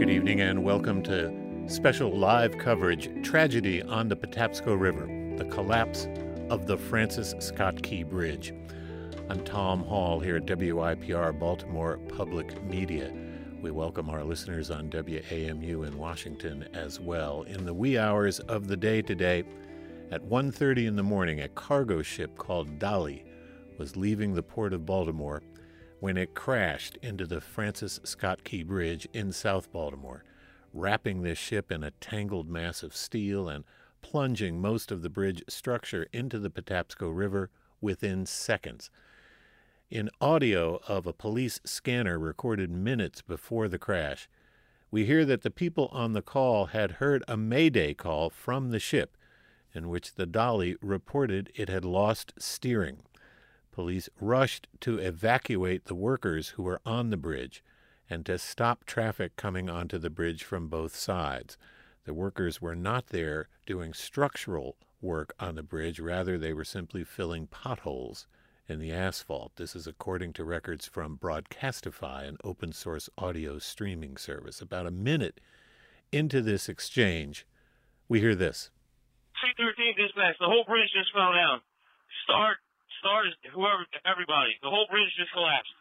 Good evening and welcome to special live coverage, Tragedy on the Patapsco River, the collapse of the Francis Scott Key Bridge. I'm Tom Hall here at WIPR, Baltimore Public Media. We welcome our listeners on WAMU in Washington as well. In the wee hours of the day today, at 1:30 in the morning, a cargo ship called Dali was leaving the port of Baltimore when it crashed into the Francis Scott Key Bridge in South Baltimore, wrapping this ship in a tangled mass of steel and plunging most of the bridge structure into the Patapsco River within seconds. In audio of a police scanner recorded minutes before the crash, we hear that the people on the call had heard a mayday call from the ship in which the Dali reported it had lost steering. Police rushed to evacuate the workers who were on the bridge and to stop traffic coming onto the bridge from both sides. The workers were not there doing structural work on the bridge. Rather, they were simply filling potholes in the asphalt. This is according to records from Broadcastify, an open-source audio streaming service. About a minute into this exchange, we hear this. C-13 dispatch, the whole bridge just fell down. Start, whoever, everybody. The whole bridge just collapsed.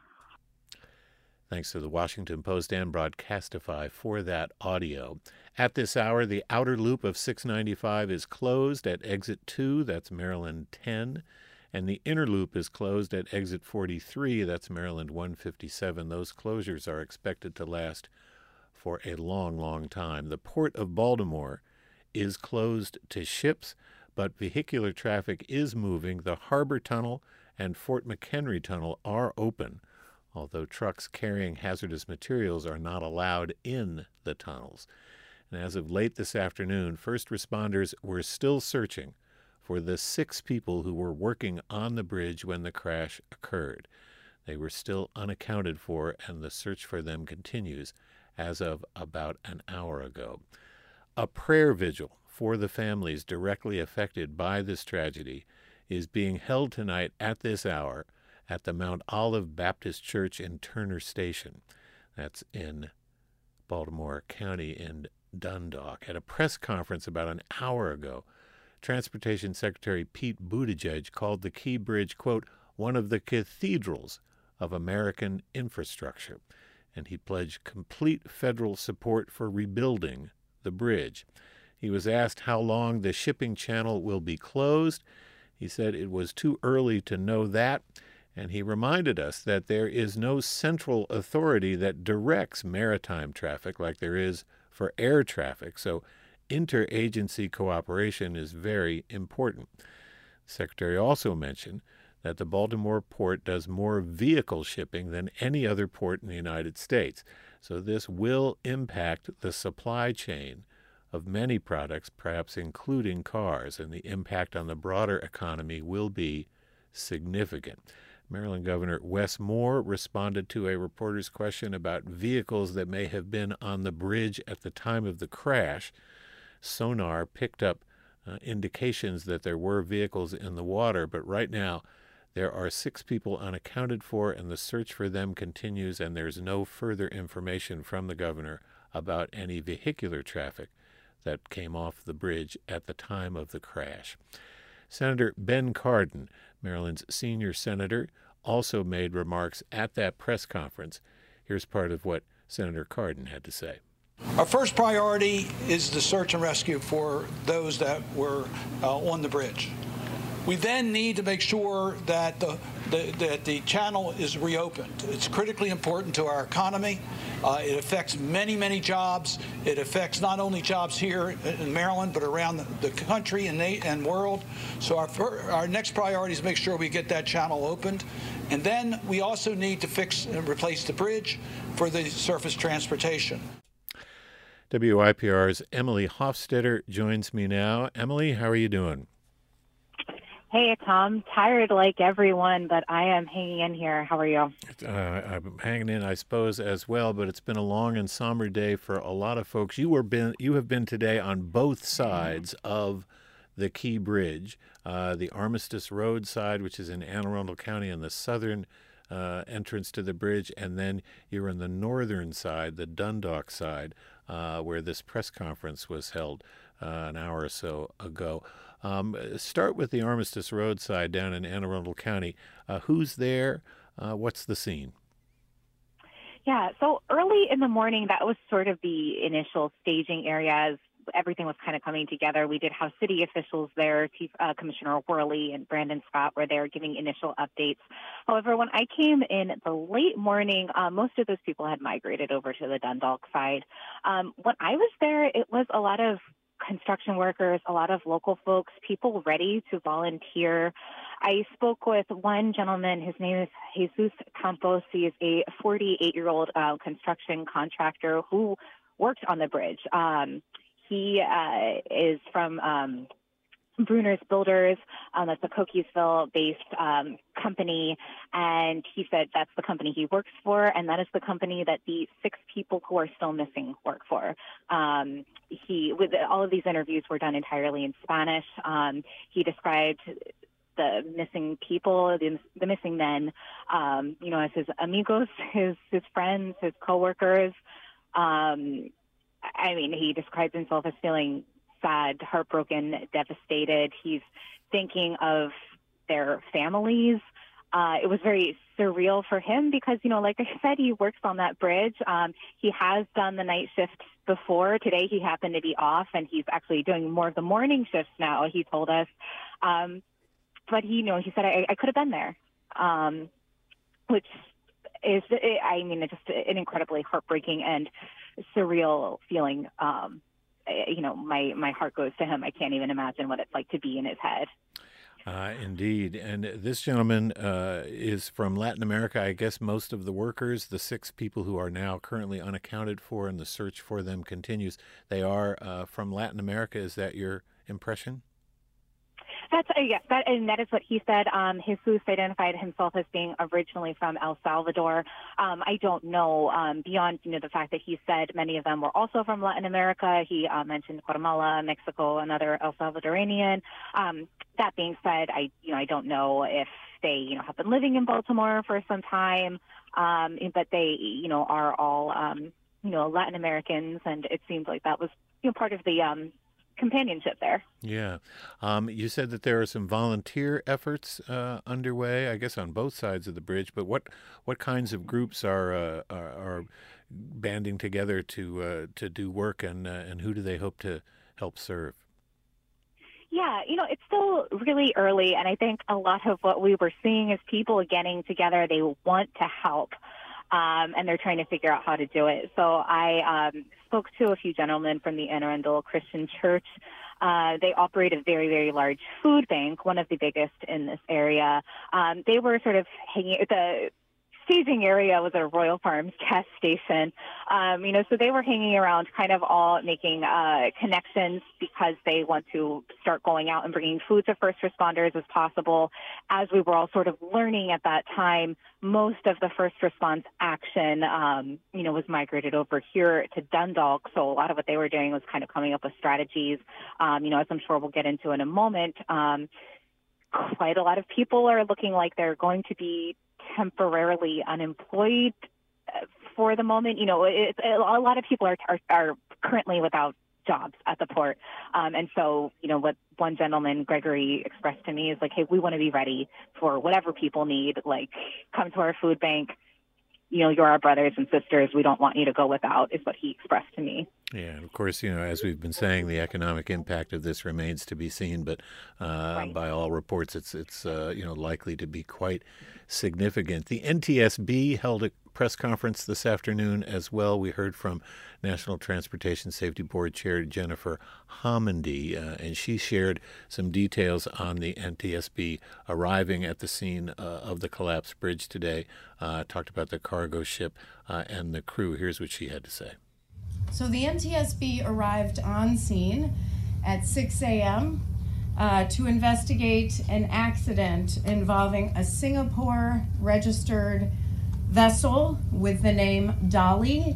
Thanks to the Washington Post and Broadcastify for that audio. At this hour, the outer loop of 695 is closed at exit 2, that's Maryland 10, and the inner loop is closed at exit 43, that's Maryland 157. Those closures are expected to last for a long, long time. The Port of Baltimore is closed to ships, but vehicular traffic is moving. The Harbor Tunnel and Fort McHenry Tunnel are open, although trucks carrying hazardous materials are not allowed in the tunnels. And as of late this afternoon, first responders were still searching for the 6 people who were working on the bridge when the crash occurred. They were still unaccounted for, and the search for them continues as of about an hour ago. A prayer vigil for the families directly affected by this tragedy is being held tonight at this hour at the Mount Olive Baptist Church in Turner Station. That's in Baltimore County in Dundalk. At a press conference about an hour ago, Transportation Secretary Pete Buttigieg called the Key Bridge, quote, one of the cathedrals of American infrastructure, and he pledged complete federal support for rebuilding the bridge. He was asked how long the shipping channel will be closed. He said it was too early to know that, and he reminded us that there is no central authority that directs maritime traffic like there is for air traffic, so interagency cooperation is very important. The Secretary also mentioned that the Baltimore port does more vehicle shipping than any other port in the United States, so this will impact the supply chain of many products, perhaps including cars, and the impact on the broader economy will be significant. Maryland Governor Wes Moore responded to a reporter's question about vehicles that may have been on the bridge at the time of the crash. Sonar picked up indications that there were vehicles in the water, but right now there are 6 people unaccounted for, and the search for them continues, and there's no further information from the governor about any vehicular traffic that came off the bridge at the time of the crash. Senator Ben Cardin, Maryland's senior senator, also made remarks at that press conference. Here's part of what Senator Cardin had to say. Our first priority is the search and rescue for those that were on the bridge. We then need to make sure that the channel is reopened. It's critically important to our economy. It affects many, many jobs. It affects not only jobs here in Maryland, but around the country and world. So our next priority is to make sure we get that channel opened. And then we also need to fix and replace the bridge for the surface transportation. WIPR's Emily Hofstetter joins me now. Emily, how are you doing? Hey, Tom. Tired like everyone, but I am hanging in here. How are you? I'm hanging in, I suppose, as well, but it's been a long and somber day for a lot of folks. You have been today on both sides of the Key Bridge, the Armistice Road side, which is in Anne Arundel County, and the southern entrance to the bridge, and then you're on the northern side, the Dundalk side where this press conference was held an hour or so ago. Start with the Armistice Roadside down in Anne Arundel County. Who's there? What's the scene? Yeah, so early in the morning, that was sort of the initial staging areas. Everything was kind of coming together. We did have city officials there. Chief Commissioner Worley and Brandon Scott were there giving initial updates. However, when I came in the late morning, most of those people had migrated over to the Dundalk side. When I was there, it was a lot of construction workers, a lot of local folks, people ready to volunteer. I spoke with one gentleman. His name is Jesus Campos. He is a 48-year-old construction contractor who worked on the bridge. He is from Bruner's Builders. That's a Cookiesville-based company, and he said that's the company he works for, and that is the company that the 6 people who are still missing work for. All of these interviews were done entirely in Spanish. He described the missing people, the missing men, as his amigos, his friends, his coworkers. He describes himself as feeling sad, heartbroken, devastated. He's thinking of their families. It was very surreal for him because, like I said, he works on that bridge. He has done the night shift before. Today he happened to be off, and he's actually doing more of the morning shifts now, he told us. But he said, I could have been there, which is, just an incredibly heartbreaking and surreal feeling. My heart goes to him. I can't even imagine what it's like to be in his head. Indeed. And this gentleman is from Latin America. I guess most of the workers, the 6 people who are now currently unaccounted for and the search for them continues, they are from Latin America. Is that your impression? That's yes, that is what he said. Jesus identified himself as being originally from El Salvador. I don't know beyond the fact that he said many of them were also from Latin America. He mentioned Guatemala, Mexico, another El Salvadorian. That being said, I don't know if they have been living in Baltimore for some time, but they are all Latin Americans, and it seems like that was part of the companionship there. Yeah. You said that there are some volunteer efforts underway, I guess, on both sides of the bridge, but what kinds of groups are banding together to do work, and who do they hope to help serve? Yeah, it's still really early, and I think a lot of what we were seeing is people getting together. They want to help. And they're trying to figure out how to do it. So I spoke to a few gentlemen from the Anne Arundel Christian Church. They operate a very, very large food bank, one of the biggest in this area. They were sort of hanging – the staging area was a Royal Farms gas station. So they were hanging around kind of all making connections because they want to start going out and bringing food to first responders as possible. As we were all sort of learning at that time, most of the first response action, was migrated over here to Dundalk. So a lot of what they were doing was kind of coming up with strategies, as I'm sure we'll get into in a moment. Quite a lot of people are looking like they're going to be temporarily unemployed for the moment. A lot of people are currently without jobs at the port. And so, what one gentleman, Gregory, expressed to me is like, hey, we want to be ready for whatever people need. Like, come to our food bank. You're our brothers and sisters. We don't want you to go without, is what he expressed to me. Yeah, and of course, as we've been saying, the economic impact of this remains to be seen. But right. By all reports, it's likely to be quite significant. The NTSB held a press conference this afternoon as well. We heard from National Transportation Safety Board Chair Jennifer Homendy, and she shared some details on the NTSB arriving at the scene of the collapsed bridge today, talked about the cargo ship and the crew. Here's what she had to say. So the NTSB arrived on scene at 6 a.m. To investigate an accident involving a Singapore-registered vessel with the name Dali,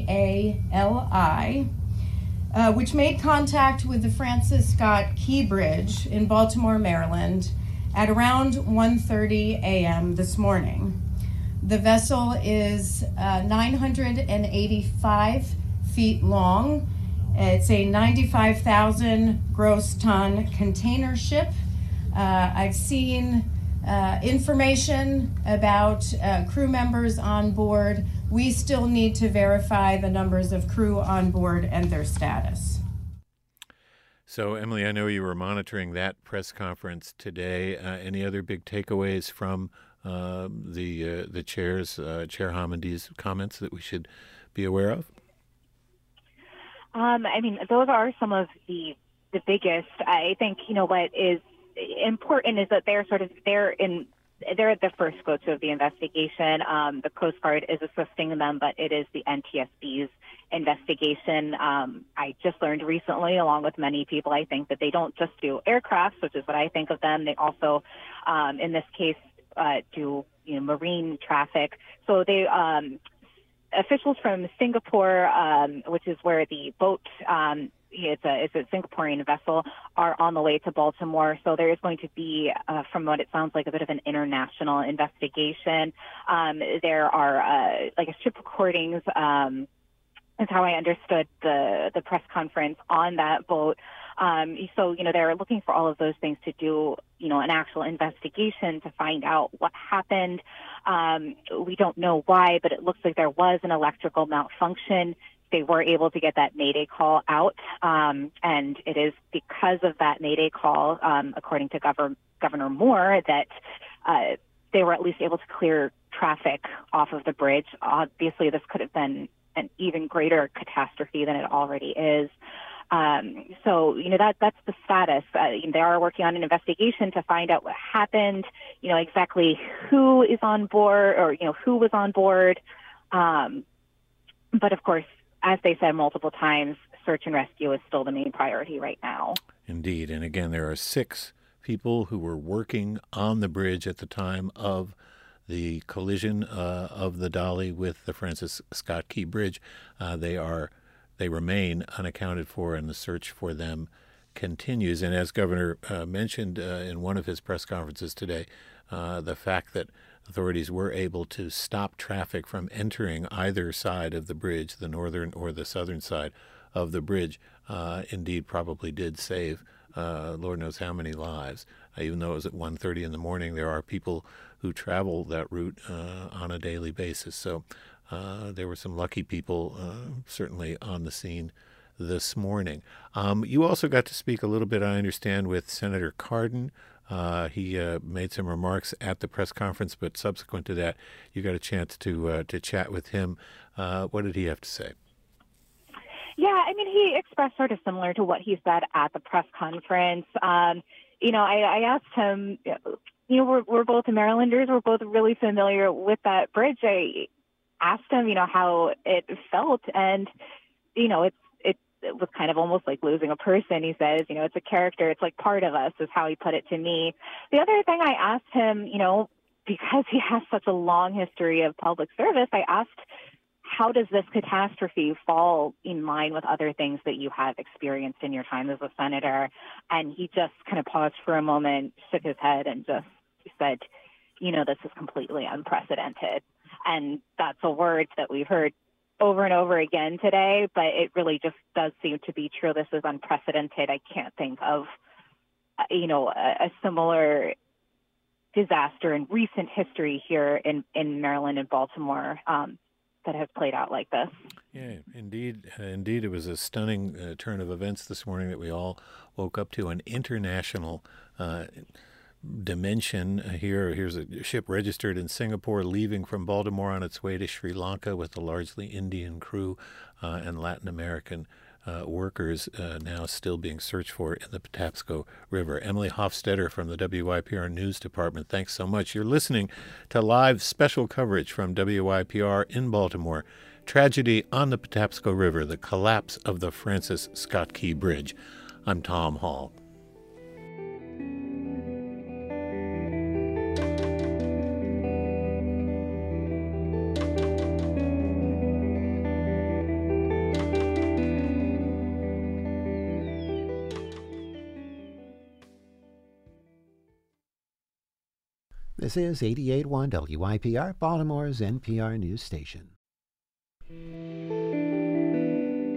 D-A-L-I, which made contact with the Francis Scott Key Bridge in Baltimore, Maryland at around 1:30 a.m. this morning. The vessel is 985 feet long. It's a 95,000 gross ton container ship. I've seen information about crew members on board. We still need to verify the numbers of crew on board and their status. So, Emily, I know you were monitoring that press conference today. Any other big takeaways from the chair's, Chair Hamondy's comments that we should be aware of? I mean, those are some of the biggest. I think, what is important is that they're at the first scope of the investigation. The Coast Guard is assisting them, but it is the NTSB's investigation. I just learned recently, along with many people, I think that they don't just do aircrafts, which is what I think of them. They also, in this case, do marine traffic. So they officials from Singapore, which is where the boat. It's a Singaporean vessel, are on the way to Baltimore. So there is going to be, from what it sounds like, a bit of an international investigation. There are, ship recordings, is how I understood the press conference on that boat. So, they're looking for all of those things to do, an actual investigation to find out what happened. We don't know why, but it looks like there was an electrical malfunction. They were able to get that Mayday call out, and it is because of that Mayday call, according to Governor Moore, that they were at least able to clear traffic off of the bridge. Obviously, this could have been an even greater catastrophe than it already is. So, that's the status. They are working on an investigation to find out what happened, exactly who is on board or, who was on board. But of course, as they said multiple times, search and rescue is still the main priority right now. Indeed. And again, there are 6 people who were working on the bridge at the time of the collision of the Dolly with the Francis Scott Key Bridge. They remain unaccounted for, and the search for them continues. And as Governor mentioned in one of his press conferences today, the fact that authorities were able to stop traffic from entering either side of the bridge, the northern or the southern side of the bridge, indeed probably did save Lord knows how many lives. Even though it was at 1:30 in the morning, there are people who travel that route on a daily basis. So there were some lucky people certainly on the scene this morning. You also got to speak a little bit, I understand, with Senator Cardin. He made some remarks at the press conference, but subsequent to that, you got a chance to chat with him. What did he have to say? Yeah, I mean, he expressed sort of similar to what he said at the press conference. I asked him, we're both Marylanders. We're both really familiar with that bridge. I asked him, how it felt, and, it was kind of almost like losing a person. He says, it's a character. It's like part of us, is how he put it to me. The other thing I asked him, because he has such a long history of public service, I asked, how does this catastrophe fall in line with other things that you have experienced in your time as a senator? And he just kind of paused for a moment, shook his head, and just said, this is completely unprecedented. And that's a word that we've heard over and over again today, but it really just does seem to be true. This is unprecedented. I can't think of, a similar disaster in recent history here in Maryland and Baltimore that has played out like this. Yeah, indeed. Indeed, it was a stunning turn of events this morning that we all woke up to. An international dimension here. Here's a ship registered in Singapore, leaving from Baltimore on its way to Sri Lanka with a largely Indian crew and Latin American workers now still being searched for in the Patapsco River. Emily Hofstetter from the WYPR News Department, thanks so much. You're listening to live special coverage from WYPR in Baltimore. Tragedy on the Patapsco River, the collapse of the Francis Scott Key Bridge. I'm Tom Hall. This is 88.1 WYPR, Baltimore's NPR news station.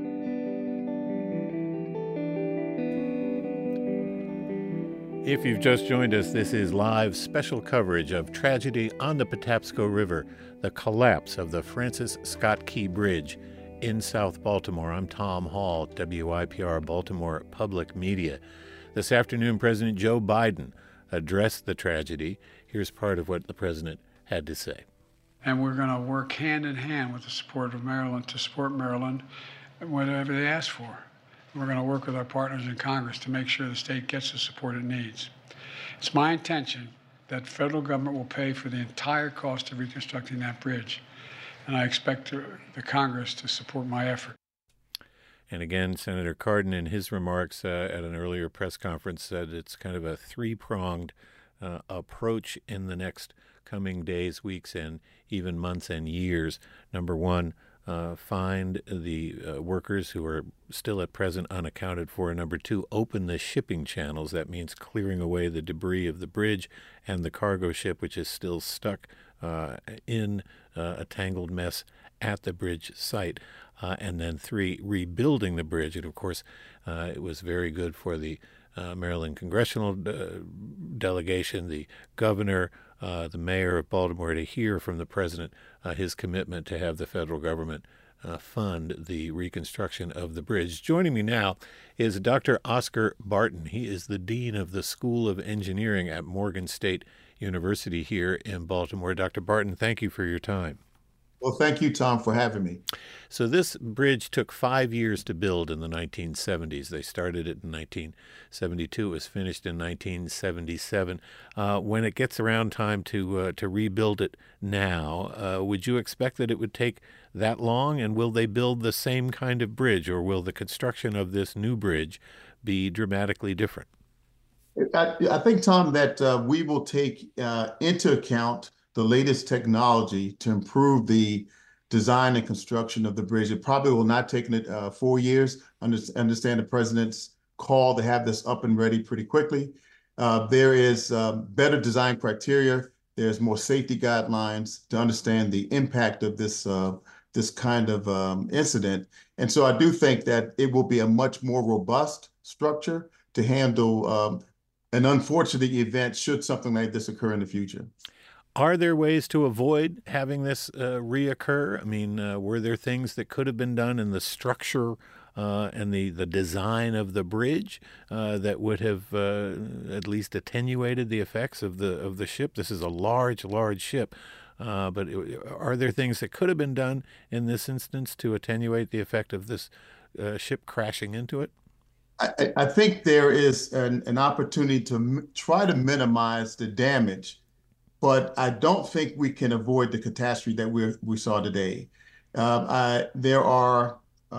If you've just joined us, this is live special coverage of tragedy on the Patapsco River, the collapse of the Francis Scott Key Bridge in South Baltimore. I'm Tom Hall, WYPR Baltimore Public Media. This afternoon, President Joe Biden addressed the tragedy. Here's part of what the president had to say. And we're going to work hand in hand with the support of Maryland to support Maryland and whatever they ask for. We're going to work with our partners in Congress to make sure the state gets the support it needs. It's my intention that the federal government will pay for the entire cost of reconstructing that bridge, and I expect the Congress to support my effort. And again, Senator Cardin, in his remarks at an earlier press conference, said it's kind of a three-pronged approach in the next coming days, weeks, and even months and years. Number one, find the workers who are still at present unaccounted for. Number two, open the shipping channels. That means clearing away the debris of the bridge and the cargo ship, which is still stuck in a tangled mess at the bridge site. And then three, rebuilding the bridge. And of course, it was very good for the Maryland congressional delegation, the governor, the mayor of Baltimore, to hear from the president his commitment to have the federal government fund the reconstruction of the bridge. Joining me now is Dr. Oscar Barton. He is the dean of the School of Engineering at Morgan State University here in Baltimore. Dr. Barton, thank you for your time. Well, thank you, Tom, for having me. So this bridge took 5 years to build in the 1970s. They started it in 1972. It was finished in 1977. When it gets around time to rebuild it now, would you expect that it would take that long? And will they build the same kind of bridge, or will the construction of this new bridge be dramatically different? I think, Tom, that we will take into account the latest technology to improve the design and construction of the bridge. It probably will not take 4 years. Understand the president's call to have this up and ready pretty quickly. There is better design criteria. There's more safety guidelines to understand the impact of this kind of incident. And so I do think that it will be a much more robust structure to handle an unfortunate event should something like this occur in the future. Are there ways to avoid having this reoccur? I mean, were there things that could have been done in the structure and the design of the bridge that would have at least attenuated the effects of the ship? This is a large ship, but are there things that could have been done in this instance to attenuate the effect of this ship crashing into it? I think there is an opportunity to try to minimize the damage, but I don't think we can avoid the catastrophe that we saw today. There are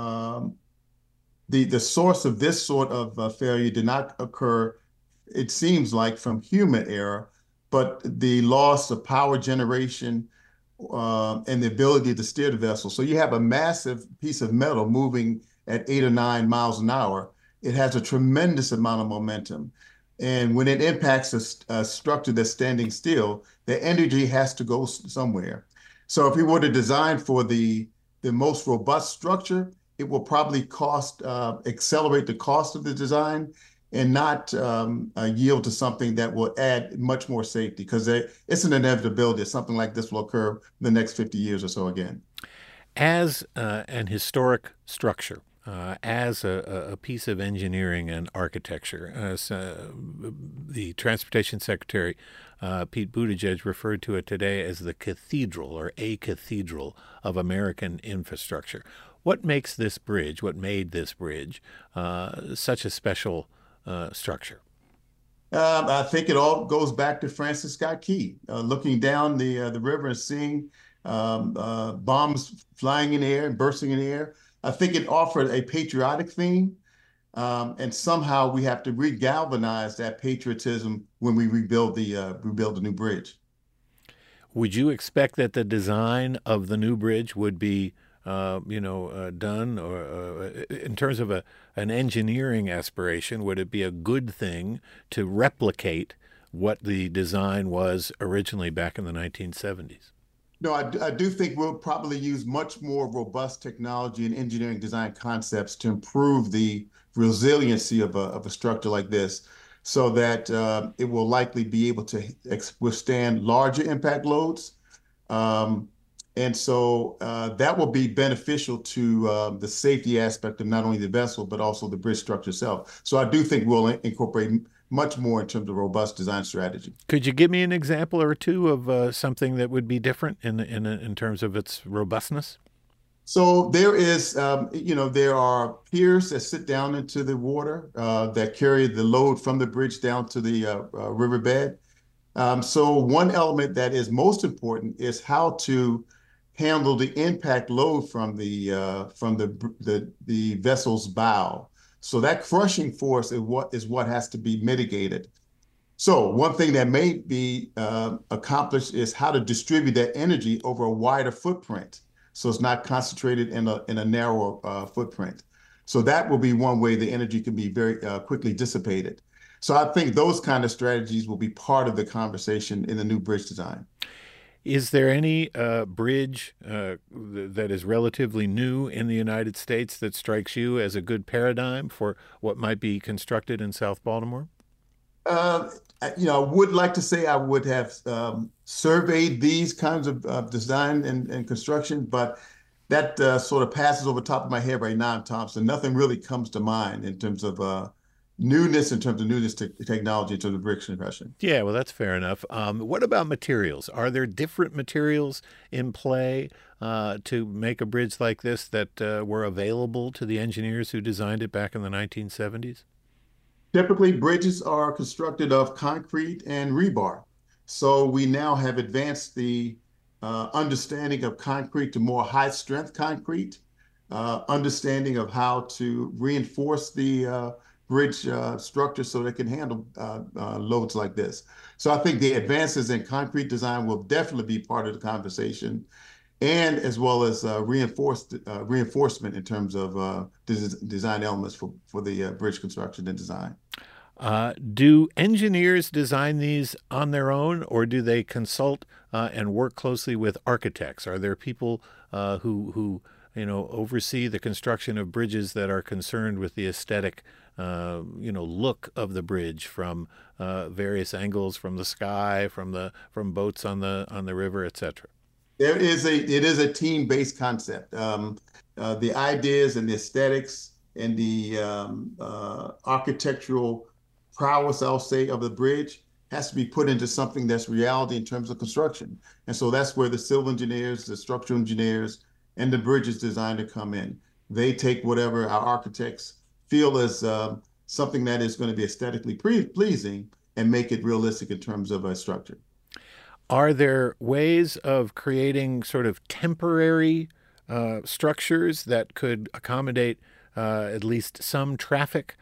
the source of this sort of failure did not occur, it seems like, from human error, but the loss of power generation and the ability to steer the vessel. So you have a massive piece of metal moving at 8 or 9 miles an hour. It has a tremendous amount of momentum. And when it impacts a structure that's standing still, the energy has to go somewhere. So if we were to design for the most robust structure, it will probably accelerate the cost of the design and not yield to something that will add much more safety, because it's an inevitability that something like this will occur in the next 50 years or so again. As an historic structure, as a piece of engineering and architecture, as the Transportation Secretary, Pete Buttigieg, referred to it today as the cathedral, or a cathedral of American infrastructure. What makes this bridge, what made this bridge such a special structure? I think it all goes back to Francis Scott Key, looking down the river and seeing bombs flying in the air and bursting in the air. I think it offered a patriotic theme, and somehow we have to regalvanize that patriotism when we rebuild the new bridge. Would you expect that the design of the new bridge would be, done, or in terms of an engineering aspiration, would it be a good thing to replicate what the design was originally back in the 1970s? No, I do think we'll probably use much more robust technology and engineering design concepts to improve the resiliency of a structure like this. so that it will likely be able to withstand larger impact loads. And so that will be beneficial to the safety aspect of not only the vessel, but also the bridge structure itself. So I do think we'll incorporate much more in terms of robust design strategy. Could you give me an example or two of something that would be different in terms of its robustness? So there is, there are piers that sit down into the water that carry the load from the bridge down to the riverbed. So one element that is most important is how to handle the impact load from the vessel's bow. So that crushing force is what has to be mitigated. So one thing that may be accomplished is how to distribute that energy over a wider footprint, so it's not concentrated in a narrower footprint. So that will be one way the energy can be very quickly dissipated. So I think those kind of strategies will be part of the conversation in the new bridge design. Is there any bridge that is relatively new in the United States that strikes you as a good paradigm for what might be constructed in South Baltimore? I would like to say I would have surveyed these kinds of design and construction, but that sort of passes over the top of my head right now, Thompson. Nothing really comes to mind in terms of newness technology, in terms of bridge construction. Yeah, well, that's fair enough. What about materials? Are there different materials in play to make a bridge like this that were available to the engineers who designed it back in the 1970s? Typically, bridges are constructed of concrete and rebar. So we now have advanced the understanding of concrete to more high-strength concrete, understanding of how to reinforce the bridge structure so they can handle loads like this. So I think the advances in concrete design will definitely be part of the conversation, and as well as reinforcement in terms of design elements for the bridge construction and design. Do engineers design these on their own, or do they consult and work closely with architects? Are there people who oversee the construction of bridges that are concerned with the aesthetic look of the bridge from various angles, from the sky, from boats on the river, etc.? It is a team-based concept. The ideas and the aesthetics and the architectural prowess, I'll say, of the bridge has to be put into something that's reality in terms of construction. And so that's where the civil engineers, the structural engineers, and the bridges designer come in. They take whatever our architects feel is something that is going to be aesthetically pleasing and make it realistic in terms of a structure. Are there ways of creating sort of temporary structures that could accommodate at least some traffic,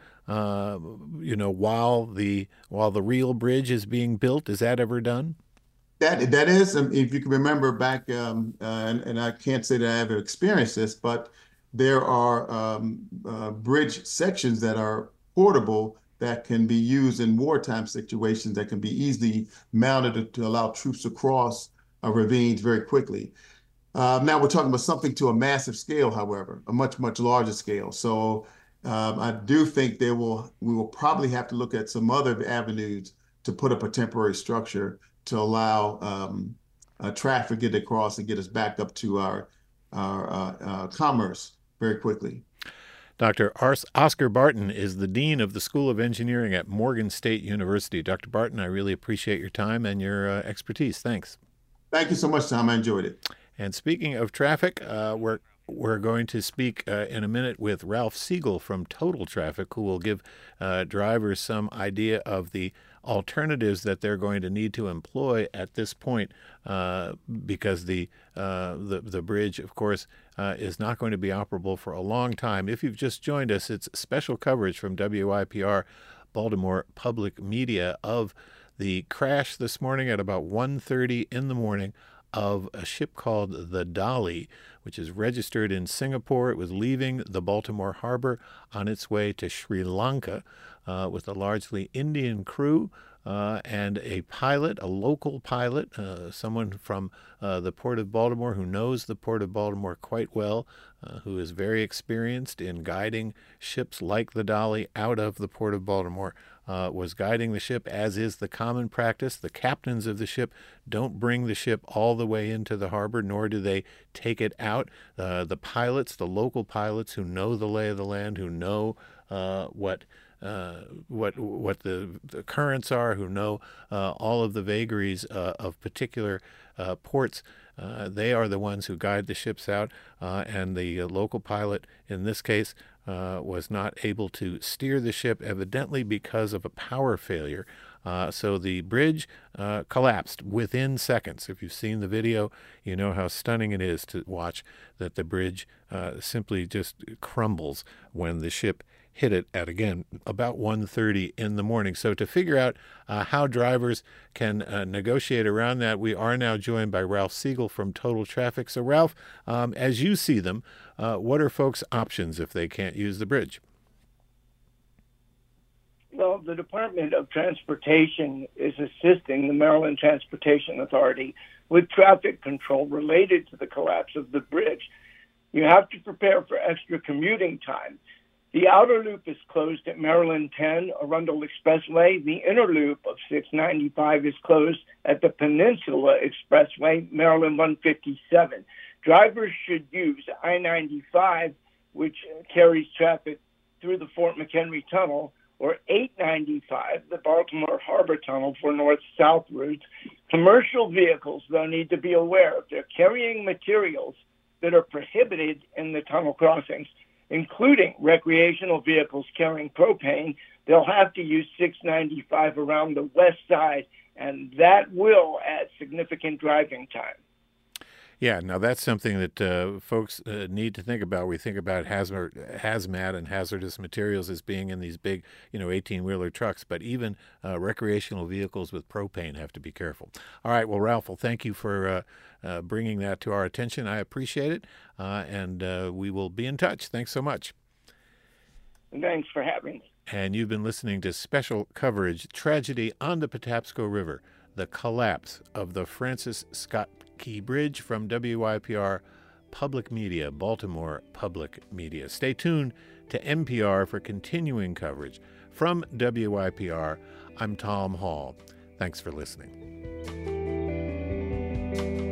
while the real bridge is being built? Is that ever done? That is, if you can remember back, and I can't say that I ever experienced this, but there are bridge sections that are portable that can be used in wartime situations, that can be easily mounted to allow troops to cross ravines very quickly. Now we're talking about something to a massive scale, however, a much, much larger scale. So I do think we will probably have to look at some other avenues to put up a temporary structure to allow traffic to get across and get us back up to our commerce very quickly. Dr. Oscar Barton is the Dean of the School of Engineering at Morgan State University. Dr. Barton, I really appreciate your time and your expertise. Thanks. Thank you so much, Tom. I enjoyed it. And speaking of traffic, we're going to speak in a minute with Ralph Siegel from Total Traffic, who will give drivers some idea of the alternatives that they're going to need to employ at this point, because the bridge, of course, is not going to be operable for a long time. If you've just joined us, it's special coverage from WYPR Baltimore Public Media of the crash this morning at about 1:30 in the morning of a ship called the Dali, which is registered in Singapore. It was leaving the Baltimore harbor on its way to Sri Lanka with a largely Indian crew and a pilot, a local pilot, someone from the Port of Baltimore who knows the Port of Baltimore quite well, who is very experienced in guiding ships like the Dali out of the Port of Baltimore was guiding the ship, as is the common practice. The captains of the ship don't bring the ship all the way into the harbor, nor do they take it out. The pilots, the local pilots who know the lay of the land, who know what the currents are, who know all of the vagaries of particular ports, they are the ones who guide the ships out, and the local pilot in this case was not able to steer the ship, evidently because of a power failure. So the bridge collapsed within seconds. If you've seen the video, you know how stunning it is to watch that the bridge simply just crumbles when the ship hit it at, again, about 1:30 in the morning. So to figure out how drivers can negotiate around that, we are now joined by Ralph Siegel from Total Traffic. So Ralph, as you see them, what are folks' options if they can't use the bridge? Well, the Department of Transportation is assisting the Maryland Transportation Authority with traffic control related to the collapse of the bridge. You have to prepare for extra commuting time. The outer loop is closed at Maryland 10, Arundel Expressway. The inner loop of 695 is closed at the Peninsula Expressway, Maryland 157. Drivers should use I-95, which carries traffic through the Fort McHenry Tunnel, or 895, the Baltimore Harbor Tunnel for north-south routes. Commercial vehicles, though, need to be aware if they're carrying materials that are prohibited in the tunnel crossings, including recreational vehicles carrying propane, they'll have to use 695 around the west side, and that will add significant driving time. Yeah, now that's something that folks need to think about. We think about hazmat and hazardous materials as being in these big, 18-wheeler trucks, but even recreational vehicles with propane have to be careful. All right, well, Ralph, thank you for bringing that to our attention. I appreciate it, and we will be in touch. Thanks so much. Thanks for having me. And you've been listening to special coverage, Tragedy on the Patapsco River, the collapse of the Francis Scott Key Bridge, from WYPR Public Media, Baltimore Public Media. Stay tuned to NPR for continuing coverage. From WYPR, I'm Tom Hall. Thanks for listening.